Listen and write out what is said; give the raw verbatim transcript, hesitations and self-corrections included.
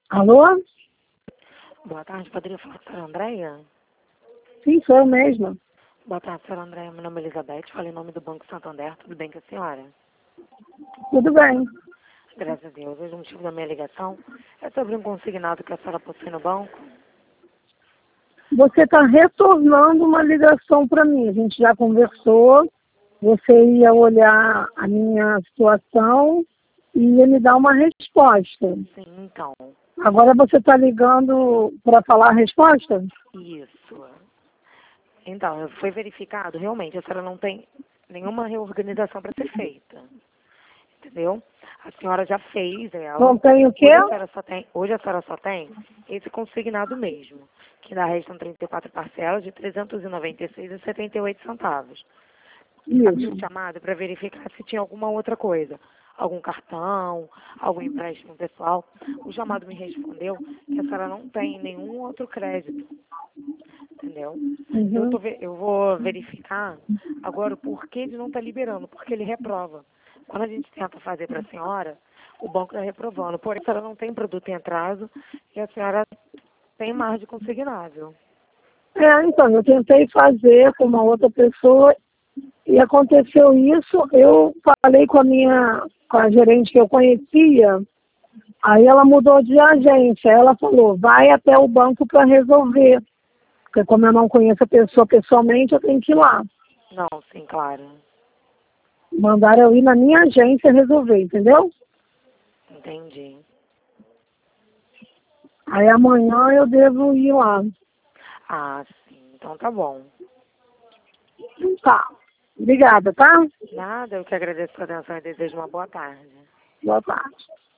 Alô? Boa tarde, poderia falar com a senhora Andréia? Sim, sou eu mesma. Boa tarde, senhora Andréia. Meu nome é Elizabeth, falei em nome do Banco Santander. Tudo bem com a senhora? Tudo bem. Graças a Deus. Hoje o motivo da minha ligação é sobre um consignado que a senhora possui no banco. Você está retornando uma ligação para mim. A gente já conversou. Você ia olhar a minha situação e ia me dar uma resposta. Sim, então. Agora você está ligando para falar a resposta? Isso. Então, foi verificado, realmente, a senhora não tem nenhuma reorganização para ser feita. Entendeu? A senhora já fez ela. Não tem o quê? Hoje a senhora só tem, hoje a senhora só tem esse consignado mesmo, que dá restam trinta e quatro parcelas de trezentos e noventa e seis reais e setenta e oito centavos. Havia um Isso. chamado para verificar se tinha alguma outra coisa, algum cartão, algum empréstimo pessoal. O chamado me respondeu que a senhora não tem nenhum outro crédito, entendeu? Eu, Uhum. tô, ve- eu vou verificar agora o porquê de não estar liberando, porque ele reprova. Quando a gente tenta fazer para a senhora, o banco está reprovando. Porém, a senhora não tem produto em atraso e a senhora tem margem consignável. É, então, eu tentei fazer com uma outra pessoa e aconteceu isso. Eu falei com a minha, com a gerente que eu conhecia, aí ela mudou de agência. Ela falou, vai até o banco para resolver. Porque como eu não conheço a pessoa pessoalmente, eu tenho que ir lá. Não, sim, claro. Mandaram eu ir na minha agência resolver, entendeu? Entendi. Aí amanhã eu devo ir lá. Ah, sim. Então tá bom. Tá. Obrigada, tá? Nada, eu que agradeço a sua atenção e desejo uma boa tarde. Boa tarde.